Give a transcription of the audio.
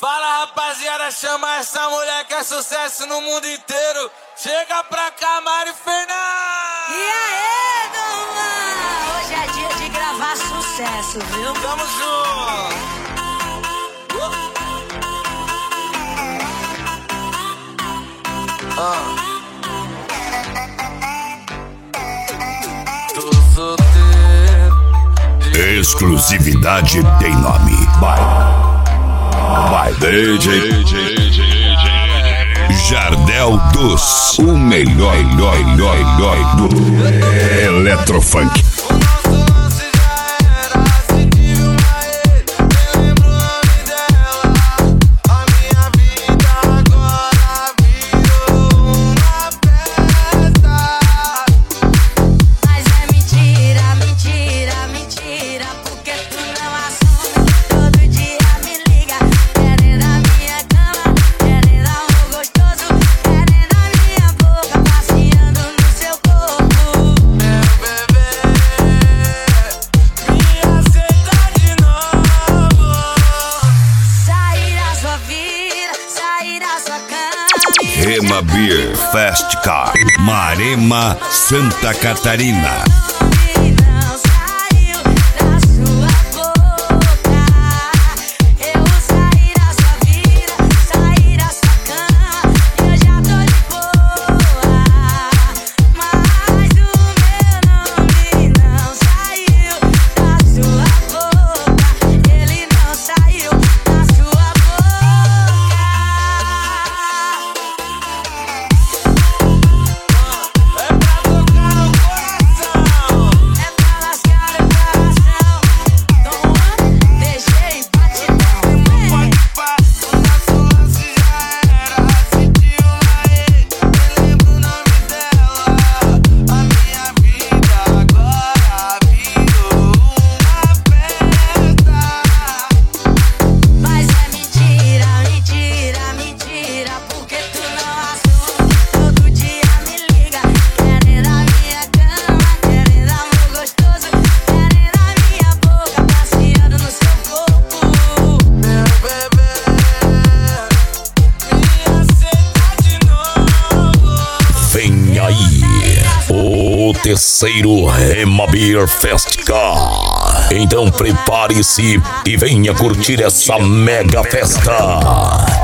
Fala rapaziada, chama essa mulher que é sucesso no mundo inteiro. Chega pra cá, Mari Fernandes! E aí, Dom? Hoje é dia de gravar sucesso, viu? Tamo junto! Tô solteiro. Exclusividade tem nome. Vai DJ Jardel dos, o melhor do Eletrofunk. Rema Beer Fast Car, Marema, Santa Catarina. O terceiro Rema Beer Fast Car. Então prepare-se e venha curtir essa mega festa.